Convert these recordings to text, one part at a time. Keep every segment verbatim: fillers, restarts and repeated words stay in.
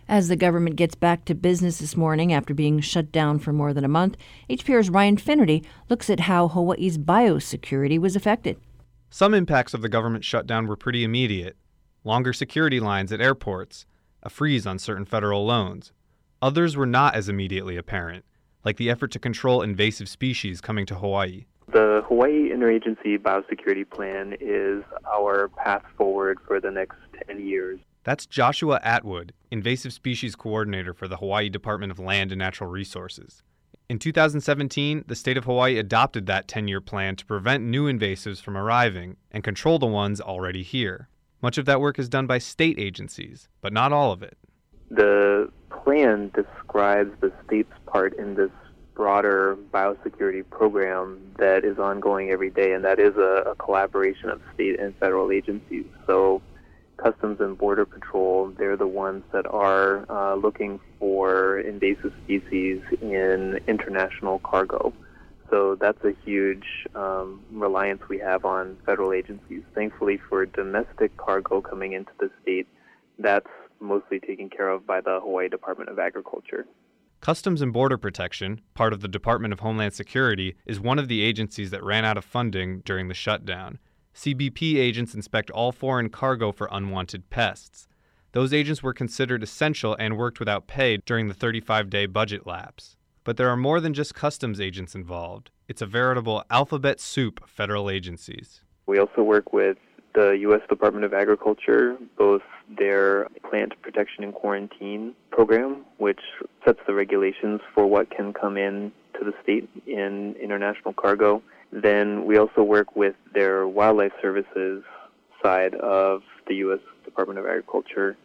As the government gets back to business this morning after being shut down for more than a month, H P R's Ryan Finnerty looks at how Hawaii's biosecurity was affected. Some impacts of the government shutdown were pretty immediate. Longer security lines at airports, a freeze on certain federal loans. Others were not as immediately apparent, like the effort to control invasive species coming to Hawaii. The Hawaii Interagency Biosecurity Plan is our path forward for the next ten years. That's Joshua Atwood, Invasive Species Coordinator for the Hawaii Department of Land and Natural Resources. In two thousand seventeen, the state of Hawaii adopted that ten-year plan to prevent new invasives from arriving and control the ones already here. Much of that work is done by state agencies, but not all of it. The plan describes the state's part in this broader biosecurity program that is ongoing every day, and that is a, a collaboration of state and federal agencies. So Customs and Border Patrol, they're the ones that are uh, looking for invasive species in international cargo. So that's a huge um, reliance we have on federal agencies. Thankfully, for domestic cargo coming into the state, that's mostly taken care of by the Hawaii Department of Agriculture. Customs and Border Protection, part of the Department of Homeland Security, is one of the agencies that ran out of funding during the shutdown. C B P agents inspect all foreign cargo for unwanted pests. Those agents were considered essential and worked without pay during the thirty-five day budget lapse. But there are more than just customs agents involved. It's a veritable alphabet soup of federal agencies. We also work with the U S Department of Agriculture, both their Plant Protection and Quarantine program, which sets the regulations for what can come in to the state in international cargo. Then we also work with their Wildlife Services side of the U S Department of Agriculture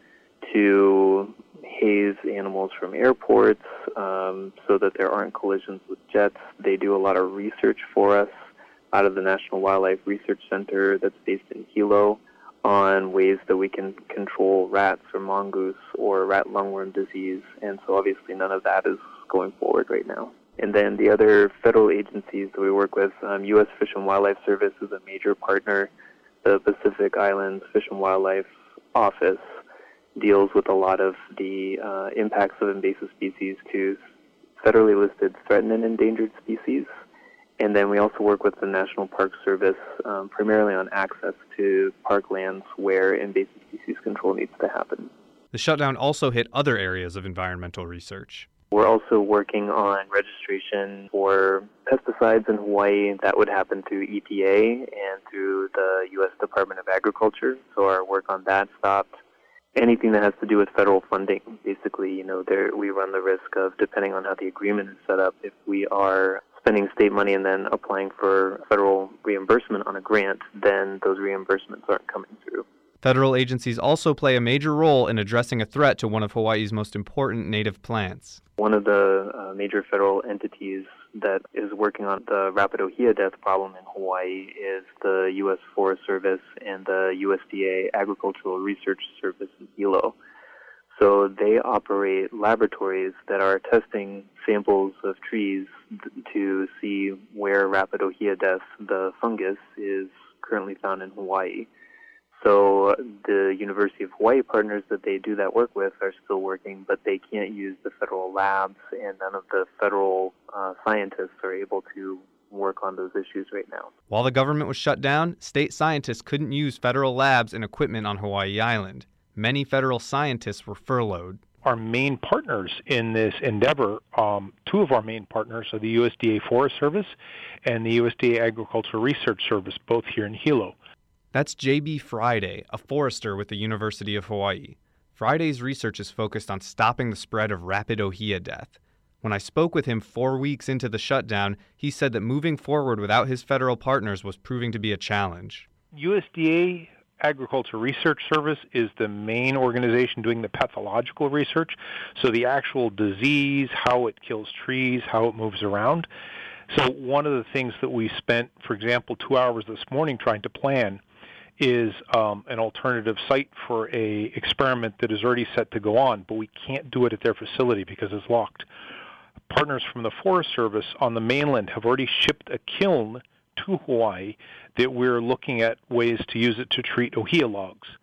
to haze animals from airports um, so that there aren't collisions with jets. They do a lot of research for us out of the National Wildlife Research Center that's based in Hilo on ways that we can control rats or mongoose or rat lungworm disease. And so obviously none of that is going forward right now. And then the other federal agencies that we work with, um, U S Fish and Wildlife Service is a major partner. The Pacific Islands Fish and Wildlife Office deals with a lot of the uh, impacts of invasive species to federally listed threatened and endangered species. And then we also work with the National Park Service um, primarily on access to parklands where invasive species control needs to happen. The shutdown also hit other areas of environmental research. We're also working on registration for pesticides in Hawaii. That would happen through E P A and through the U S Department of Agriculture. So our work on that stopped. Anything that has to do with federal funding, basically, you know, there we run the risk of, depending on how the agreement is set up, if we are spending state money and then applying for federal reimbursement on a grant, then those reimbursements aren't coming through. Federal agencies also play a major role in addressing a threat to one of Hawaii's most important native plants. One of the uh, major federal entities that is working on the rapid ohia death problem in Hawaii is the U S Forest Service and the U S D A Agricultural Research Service in Hilo. So they operate laboratories that are testing samples of trees to see where rapid ohia death, the fungus, is currently found in Hawaii. So the University of Hawaii partners that they do that work with are still working, but they can't use the federal labs, and none of the federal uh, scientists are able to work on those issues right now. While the government was shut down, state scientists couldn't use federal labs and equipment on Hawaii Island. Many federal scientists were furloughed. Our main partners in this endeavor, um, two of our main partners are the U S D A Forest Service and the U S D A Agricultural Research Service, both here in Hilo. That's J B Friday, a forester with the University of Hawaii. Friday's research is focused on stopping the spread of rapid ohia death. When I spoke with him four weeks into the shutdown, he said that moving forward without his federal partners was proving to be a challenge. U S D A Agriculture Research Service is the main organization doing the pathological research, so the actual disease, how it kills trees, how it moves around. So one of the things that we spent, for example, two hours this morning trying to plan is um, an alternative site for a experiment that is already set to go on, but we can't do it at their facility because it's locked. Partners from the Forest Service on the mainland have already shipped a kiln to Hawaii that we're looking at ways to use it to treat ohia logs.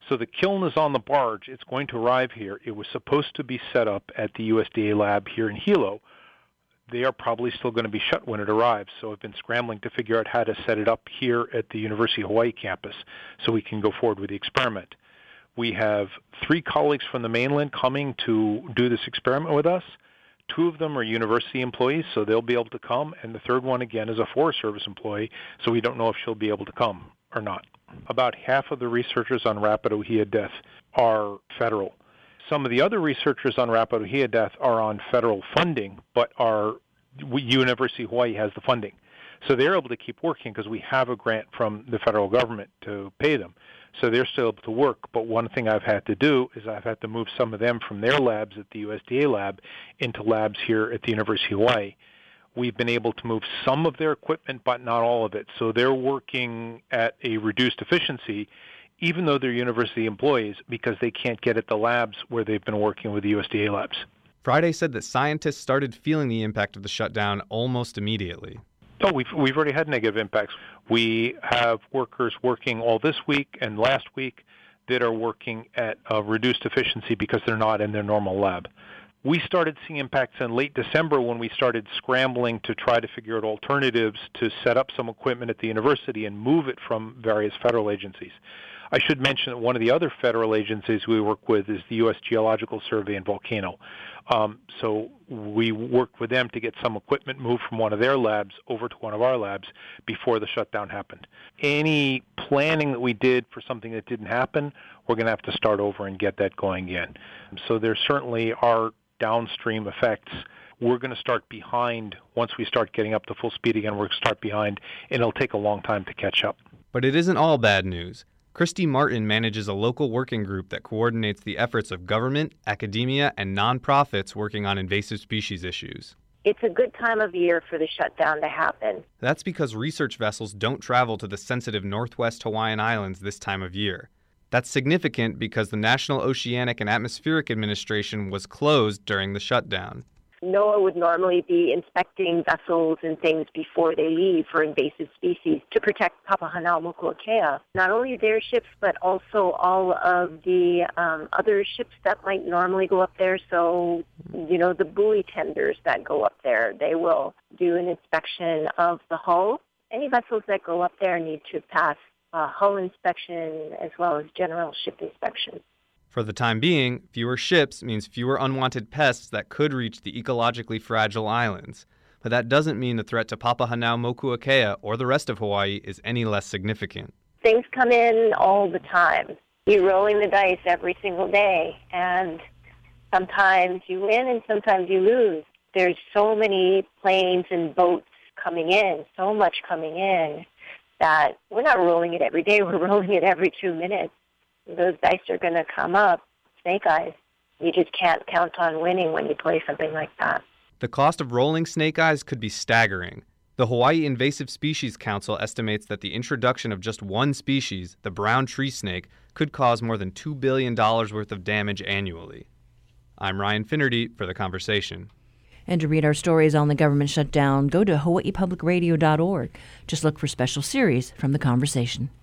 So the kiln is on the barge. It's going to arrive here. It was supposed to be set up at the U S D A lab here in Hilo. They are probably still going to be shut when it arrives. So I've been scrambling to figure out how to set it up here at the University of Hawaii campus so we can go forward with the experiment. We have three colleagues from the mainland coming to do this experiment with us. Two of them are university employees, so they'll be able to come. And the third one, again, is a Forest Service employee, so we don't know if she'll be able to come or not. About half of the researchers on rapid Ohia death are federal. Some of the other researchers on rapid Ohia death are on federal funding, but our University of Hawaii has the funding. So they're able to keep working because we have a grant from the federal government to pay them. So they're still able to work. But one thing I've had to do is I've had to move some of them from their labs at the U S D A lab into labs here at the University of Hawaii. We've been able to move some of their equipment, but not all of it. So they're working at a reduced efficiency, even though they're university employees, because they can't get at the labs where they've been working with the U S D A labs. Friday said that scientists started feeling the impact of the shutdown almost immediately. Oh, we've we've already had negative impacts. We have workers working all this week and last week that are working at a reduced efficiency because they're not in their normal lab. We started seeing impacts in late December when we started scrambling to try to figure out alternatives to set up some equipment at the university and move it from various federal agencies. I should mention that one of the other federal agencies we work with is the U S Geological Survey and Volcano. Um, so we worked with them to get some equipment moved from one of their labs over to one of our labs before the shutdown happened. Any planning that we did for something that didn't happen, we're going to have to start over and get that going again. So there certainly are downstream effects. We're going to start behind. Once we start getting up to full speed again, we're going to start behind, and it'll take a long time to catch up. But it isn't all bad news. Christy Martin manages a local working group that coordinates the efforts of government, academia, and nonprofits working on invasive species issues. It's a good time of year for the shutdown to happen. That's because research vessels don't travel to the sensitive Northwest Hawaiian Islands this time of year. That's significant because the National Oceanic and Atmospheric Administration was closed during the shutdown. NOAA would normally be inspecting vessels and things before they leave for invasive species to protect Papahanaumokuakea. Not only their ships, but also all of the um, other ships that might normally go up there. So, you know, the buoy tenders that go up there, they will do an inspection of the hull. Any vessels that go up there need to pass a hull inspection as well as general ship inspection. For the time being, fewer ships means fewer unwanted pests that could reach the ecologically fragile islands. But that doesn't mean the threat to Papahanaumokuakea or the rest of Hawaii is any less significant. Things come in all the time. You're rolling the dice every single day, and sometimes you win and sometimes you lose. There's so many planes and boats coming in, so much coming in, that we're not rolling it every day, we're rolling it every two minutes. Those dice are going to come up, snake eyes. You just can't count on winning when you play something like that. The cost of rolling snake eyes could be staggering. The Hawaii Invasive Species Council estimates that the introduction of just one species, the brown tree snake, could cause more than two billion dollars worth of damage annually. I'm Ryan Finnerty for The Conversation. And to read our stories on the government shutdown, go to hawaii public radio dot org. Just look for special series from The Conversation.